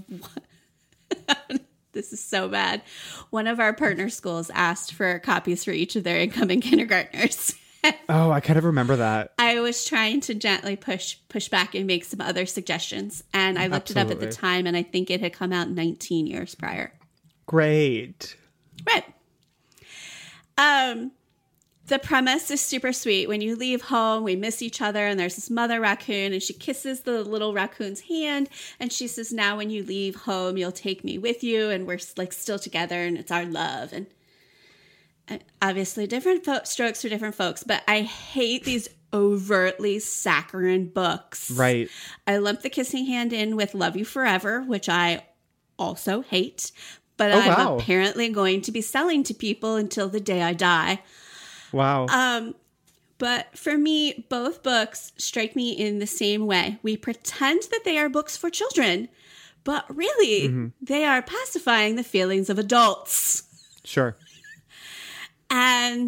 This is so bad. One of our partner schools asked for copies for each of their incoming kindergartners. Oh, I kind of remember that. I was trying to gently push back and make some other suggestions. And I looked it up at the time, and I think it had come out 19 years prior. Great. Right. The premise is super sweet. When you leave home, we miss each other, and there's this mother raccoon, and she kisses the little raccoon's hand, and she says, now when you leave home, you'll take me with you, and we're like still together, and it's our love. And obviously different strokes for different folks, but I hate these overtly saccharine books. Right. I lump The Kissing Hand in with Love You Forever, which I also hate, but I'm apparently going to be selling to people until the day I die. Wow. But for me, both books strike me in the same way. We pretend that they are books for children, but really they are pacifying the feelings of adults. Sure. And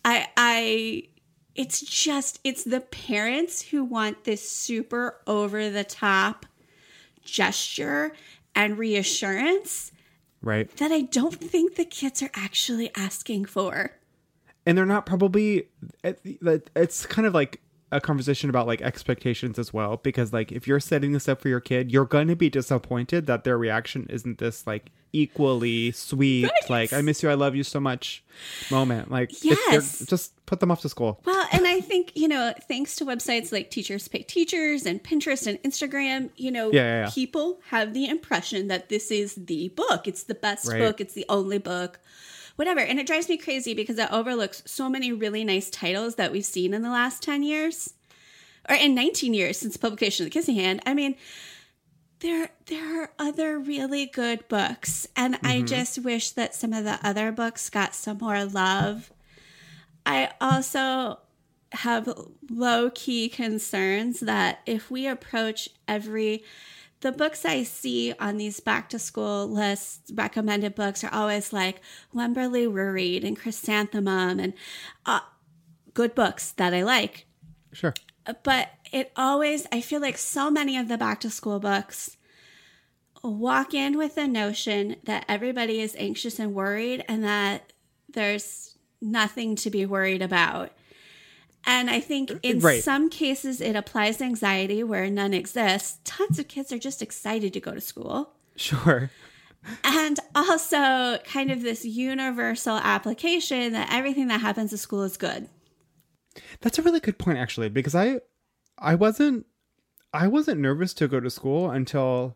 it's the parents who want this super over the top gesture and reassurance. Right. That I don't think the kids are actually asking for. And they're not probably, it's kind of like a conversation about like expectations as well. Because like if you're setting this up for your kid, you're going to be disappointed that their reaction isn't this like equally sweet, right. Like I miss you, I love you so much moment. Like yes. Just put them off to school. Well, and I think, thanks to websites like Teachers Pay Teachers and Pinterest and Instagram, people have the impression that this is the book. It's the best book. It's the only book. Whatever. And it drives me crazy because it overlooks so many really nice titles that we've seen in the last 10 years or in 19 years since publication of The Kissing Hand. I mean, there are other really good books, and I just wish that some of the other books got some more love. I also have low-key concerns that if we approach the books I see on these back-to-school lists, recommended books, are always like Wemberly Worried and Chrysanthemum and good books that I like. Sure. But I feel like so many of the back-to-school books walk in with the notion that everybody is anxious and worried and that there's nothing to be worried about. And I think in some cases it applies anxiety where none exists. Tons of kids are just excited to go to school. Sure. And also kind of this universal application that everything that happens at school is good. That's a really good point, actually, because I wasn't nervous to go to school until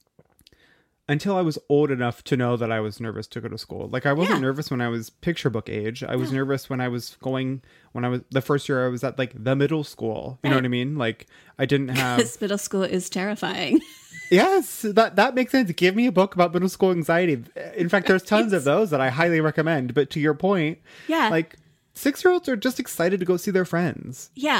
I was old enough to know that I was nervous to go to school. Like I wasn't nervous when I was picture book age. I was nervous when I was the first year I was at like the middle school. You know what I mean? Like I didn't have... Because middle school is terrifying. Yes, that makes sense. Give me a book about middle school anxiety. In fact, there's tons of those that I highly recommend. But to your point, like 6-year-olds are just excited to go see their friends. Yeah.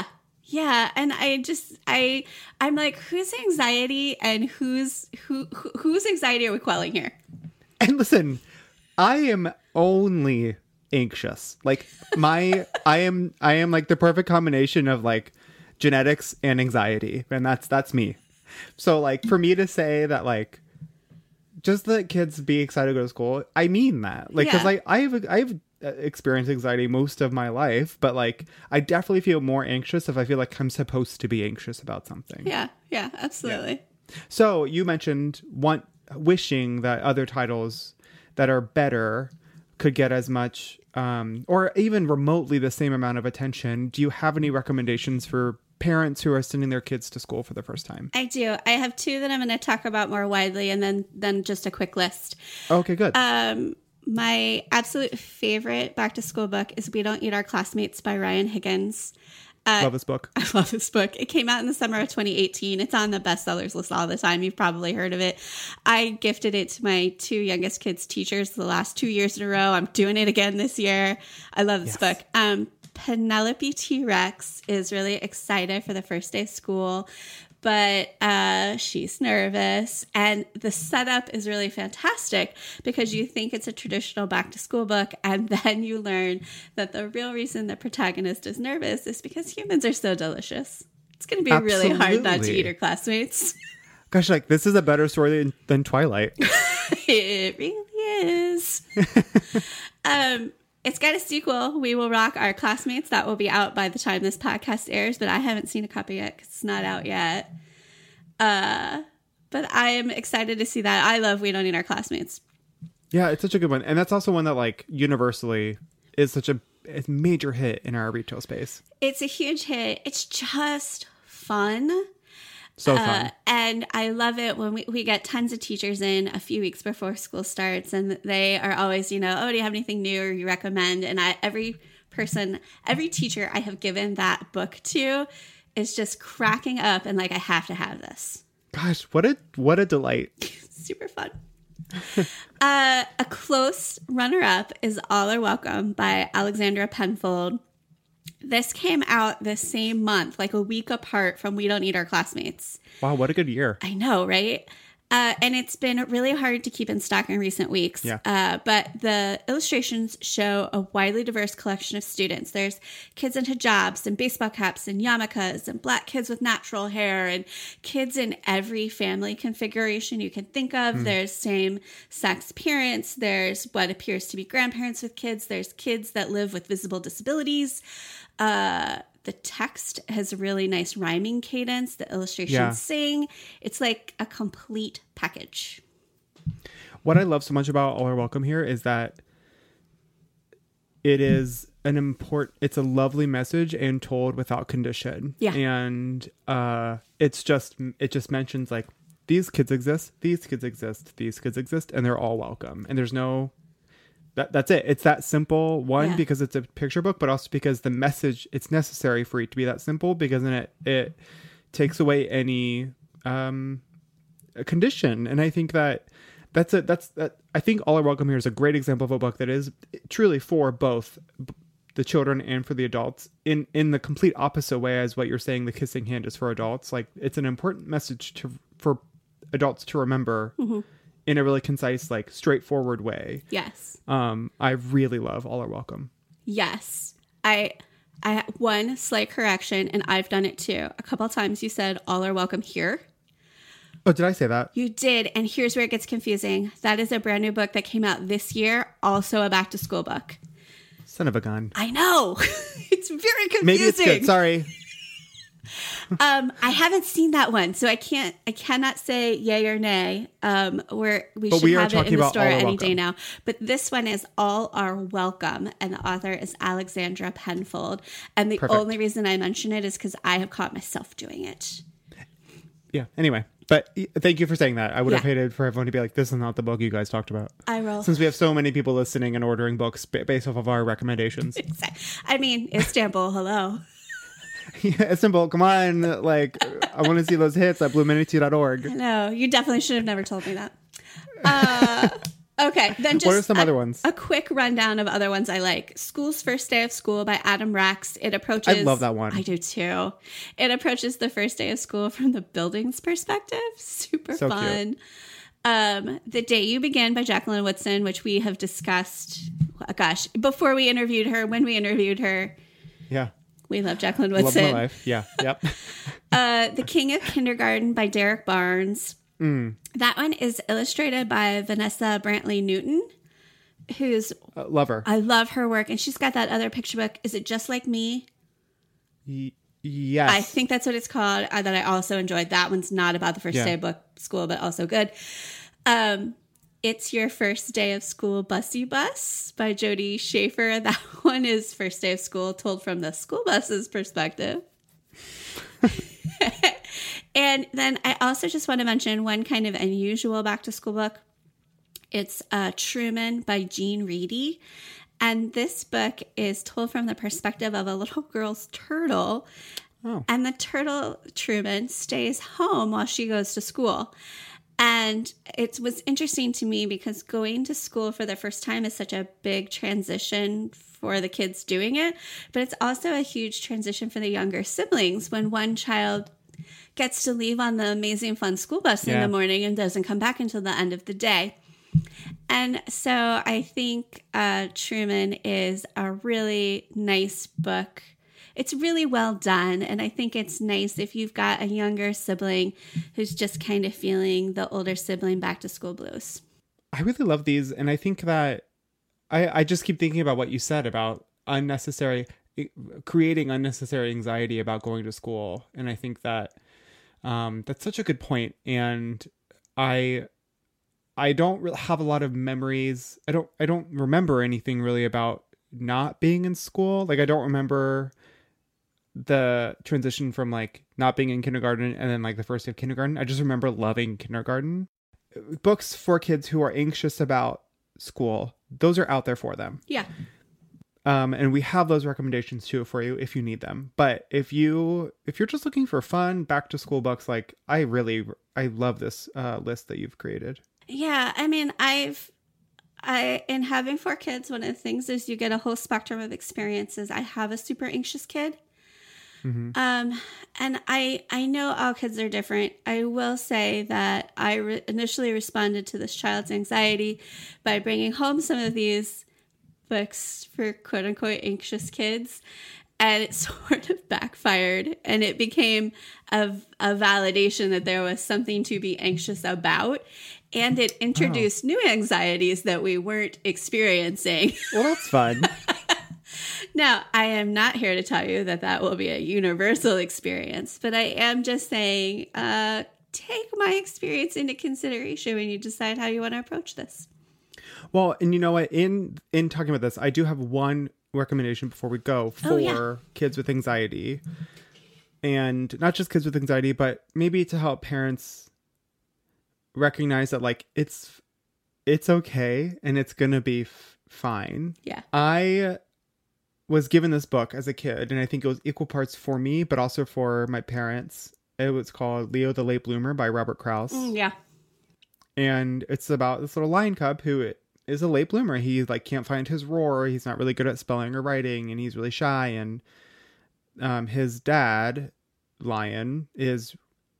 Yeah, and I'm like, whose anxiety and whose anxiety are we quelling here? And listen, I am only anxious. Like I am like the perfect combination of like genetics and anxiety, and that's me. So like for me to say that like just let kids be excited to go to school, I mean that. Like because I have experienced anxiety most of my life, but like I definitely feel more anxious if I feel like I'm supposed to be anxious about something. Yeah, absolutely. Yeah. So you mentioned wishing that other titles that are better could get as much or even remotely the same amount of attention. Do you have any recommendations for parents who are sending their kids to school for the first time? I do. I have two that I'm going to talk about more widely, and then just a quick list. Okay, good. My absolute favorite back to school book is We Don't Eat Our Classmates by Ryan Higgins. Love this book. I love this book. It came out in the summer of 2018. It's on the bestsellers list all the time. You've probably heard of it. I gifted it to my two youngest kids' teachers the last 2 years in a row. I'm doing it again this year. I love this book. Penelope T. Rex is really excited for the first day of school, but she's nervous. And the setup is really fantastic because you think it's a traditional back to school book, and then you learn that the real reason the protagonist is nervous is because humans are so delicious. It's going to be really hard not to eat her classmates. Gosh, like this is a better story than Twilight. It really is. It's got a sequel, We Will Rock Our Classmates. That will be out by the time this podcast airs, but I haven't seen a copy yet because it's not out yet. But I am excited to see that. I love We Don't Eat Our Classmates. Yeah, it's such a good one. And that's also one that like universally is such a major hit in our retail space. It's a huge hit. It's just fun. So fun. And I love it when we get tons of teachers in a few weeks before school starts, and they are always, you know, oh, do you have anything new or you recommend? And every teacher I have given that book to is just cracking up and like, I have to have this. Gosh, what a delight. Super fun. A close runner-up is All Are Welcome by Alexandra Penfold. This came out the same month, like a week apart from We Don't Eat Our Classmates. Wow, what a good year. I know, right? And it's been really hard to keep in stock in recent weeks. Yeah. But the illustrations show a widely diverse collection of students. There's kids in hijabs and baseball caps and yarmulkes and black kids with natural hair and kids in every family configuration you can think of. There's same-sex parents. There's what appears to be grandparents with kids. There's kids that live with visible disabilities. The text has a really nice rhyming cadence. The illustrations sing. It's like a complete package. What I love so much about All Are Welcome here is that it's a lovely message and told without condition. Yeah. And it just mentions like these kids exist, these kids exist, these kids exist, and they're all welcome. And there's no that's it. It's that simple, because it's a picture book, but also because the message, it's necessary for it to be that simple, because then it takes away any condition. And I think I think All Are Welcome here is a great example of a book that is truly for both the children and for the adults in the complete opposite way as what you're saying. The kissing hand is for adults. Like it's an important message for adults to remember. Mm-hmm. In a really concise, like straightforward way. Yes. I really love All Are Welcome. Yes. I one slight correction, and I've done it too. A couple of times you said All Are Welcome Here. Oh, did I say that? You did. And here's where it gets confusing. That is a brand new book that came out this year. Also a back to school book. Son of a gun. I know. It's very confusing. Maybe it's good. Sorry. I haven't seen that one, so I cannot say yay or nay. We should have it in the store any day now. But this one is All Are Welcome, and the author is Alexandra Penfold. And the only reason I mention it is because I have caught myself doing it. Yeah. Anyway, but thank you for saying that. I would have hated for everyone to be like, "This is not the book you guys talked about." I roll. Since we have so many people listening and ordering books based off of our recommendations. I mean, Istanbul, hello. Yeah, Istanbul, come on. Like, I want to see those hits at blueminity.org. No, you definitely should have never told me that. Okay, then just what are some other ones? A quick rundown of other ones I like. School's First Day of School by Adam Rax. It approaches... I love that one. I do too. It approaches the first day of school from the building's perspective. Super so fun. Cute. The Day You Begin by Jacqueline Woodson, which we have discussed, before we interviewed her, when we interviewed her. Yeah. We love Jacqueline Woodson. Love my life. Yeah. Yep. The King of Kindergarten by Derek Barnes. That one is illustrated by Vanessa Brantley Newton, who's... love her. I love her work. And she's got that other picture book. Is it Just Like Me? Yes. I think that's what it's called, that I also enjoyed. That one's not about the first day of school, but also good. It's Your First Day of School Bussy Bus by Jody Schaefer. That one is first day of school told from the school bus's perspective. And then I also just want to mention one kind of unusual back to school book. It's Truman by Jean Reedy. And this book is told from the perspective of a little girl's turtle. Oh. And the turtle, Truman, stays home while she goes to school. And it was interesting to me because going to school for the first time is such a big transition for the kids doing it. But it's also a huge transition for the younger siblings when one child gets to leave on the amazing fun school bus in the morning and doesn't come back until the end of the day. And so I think Truman is a really nice book. It's really well done. And I think it's nice if you've got a younger sibling who's just kind of feeling the older sibling back to school blues. I really love these. And I think that I just keep thinking about what you said about creating unnecessary anxiety about going to school. And I think that that's such a good point. And I don't really have a lot of memories. I don't remember anything really about not being in school. Like I don't remember the transition from like not being in kindergarten and then like the first day of kindergarten. I just remember loving kindergarten. Books for kids who are anxious about school, those are out there for them. Yeah. And we have those recommendations too for you if you need them. But if you're just looking for fun back to school books, like I love this list that you've created. Yeah, I mean, in having 4 kids, one of the things is you get a whole spectrum of experiences. I have a super anxious kid. Mm-hmm. And I know all kids are different. I will say that I initially responded to this child's anxiety by bringing home some of these books for quote unquote anxious kids. And it sort of backfired, and it became a validation that there was something to be anxious about. And it introduced new anxieties that we weren't experiencing. Well, that's fun. Now, I am not here to tell you that will be a universal experience, but I am just saying, take my experience into consideration when you decide how you want to approach this. Well, and you know what? In talking about this, I do have one recommendation before we go for kids with anxiety. And not just kids with anxiety, but maybe to help parents recognize that like it's okay and it's going to be fine. Yeah. I was given this book as a kid, and I think it was equal parts for me, but also for my parents. It was called Leo the Late Bloomer by Robert Krauss. Yeah. And it's about this little lion cub who is a late bloomer. He like can't find his roar. He's not really good at spelling or writing, and he's really shy. And his dad, Lion, is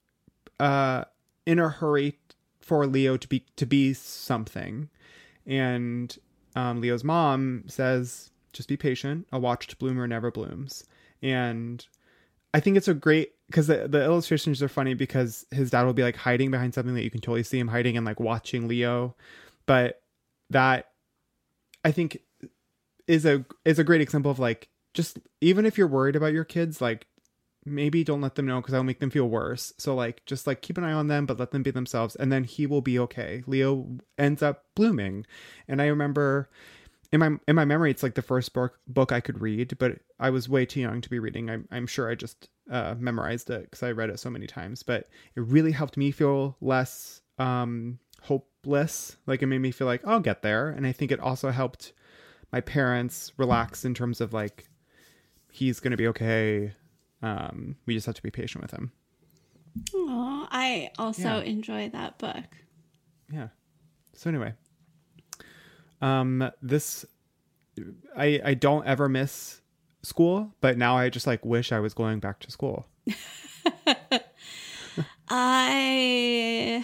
in a hurry for Leo to be something. And Leo's mom says, just be patient. A watched bloomer never blooms. And I think it's a great, because the illustrations are funny because his dad will be like hiding behind something that you can totally see him hiding and like watching Leo. But that I think is a great example of like, just even if you're worried about your kids, like maybe don't let them know because that'll make them feel worse. So like, just like keep an eye on them, but let them be themselves, and then he will be okay. Leo ends up blooming. And I remember in my memory, it's like the first book I could read, but I was way too young to be reading. I'm sure I just memorized it because I read it so many times, but it really helped me feel less hopeless. Like it made me feel like I'll get there. And I think it also helped my parents relax in terms of like, he's going to be okay. We just have to be patient with him. Oh, I also enjoy that book. Yeah. So anyway, I don't ever miss school, but now I just like wish I was going back to school. I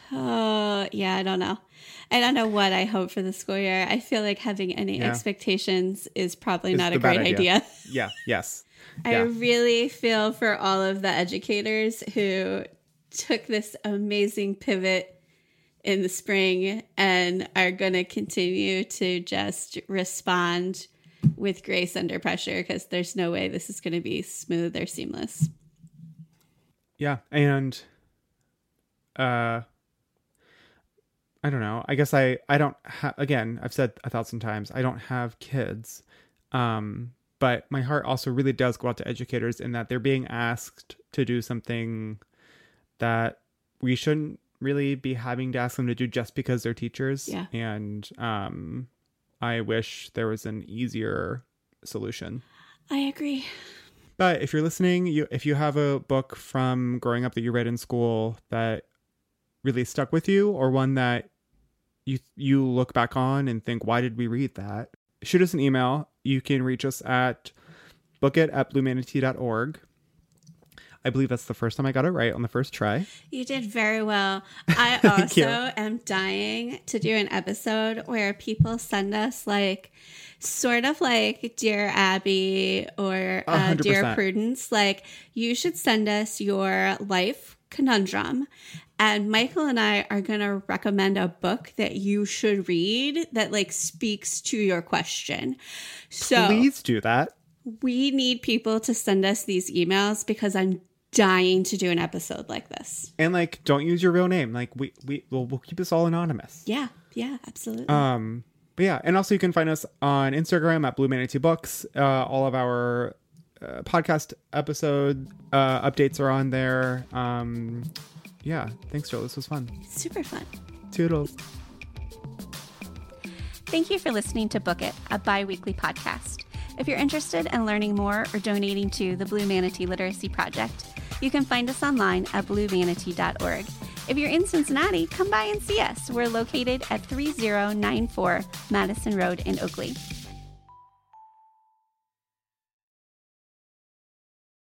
don't know. I don't know what I hope for the school year. I feel like having any expectations is probably not a great idea. Yeah. Yes. I really feel for all of the educators who took this amazing pivot in the spring and are going to continue to just respond with grace under pressure, because there's no way this is going to be smooth or seamless. Yeah. And I don't know. I guess I don't have, again, I've said 1,000 times, I don't have kids. But my heart also really does go out to educators in that they're being asked to do something that we shouldn't really be having to ask them to do just because they're teachers. Yeah. And I wish there was an easier solution. I agree. But if you're listening, if you have a book from growing up that you read in school that really stuck with you, or one that you look back on and think, why did we read that? Shoot us an email. You can reach us at bookit@bluemanatee.org. I believe that's the first time I got it right on the first try. You did very well. I also am dying to do an episode where people send us like sort of like Dear Abby or Dear Prudence. Like, you should send us your life conundrum. And Michael and I are going to recommend a book that you should read that like speaks to your question. So please do that. We need people to send us these emails because I'm dying to do an episode like this. And like, don't use your real name. Like we'll keep this all anonymous. Yeah, absolutely. But yeah, and also you can find us on Instagram at Blue Manatee Books. All of our podcast episode updates are on there. Yeah, thanks, Jill. This was fun. Super fun. Toodles. Thank you for listening to Book It, a bi-weekly podcast. If you're interested in learning more or donating to the Blue Manatee Literacy Project, you can find us online at bluemanatee.org. If you're in Cincinnati, come by and see us. We're located at 3094 Madison Road in Oakley.